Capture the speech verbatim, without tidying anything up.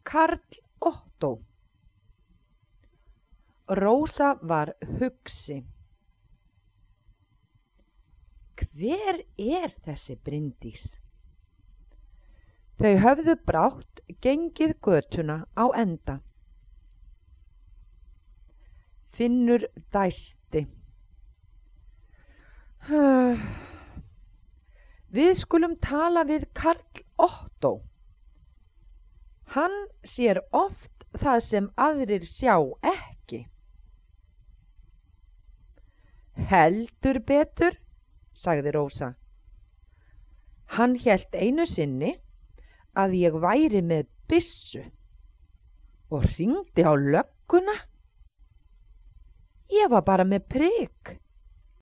Karl Ottó. Rósa var hugsi. Hver er þessi Bryndís? Þau höfðu brátt gengið götuna á enda. Finnur dæsti. Við skulum tala við Karl Ottó. Hann sér oft það sem aðrir sjá ekki. Heldur betur, sagði Rósa. Hann hélt einu sinni að ég væri með byssu og hringdi á lögguna. Ég var bara með prik.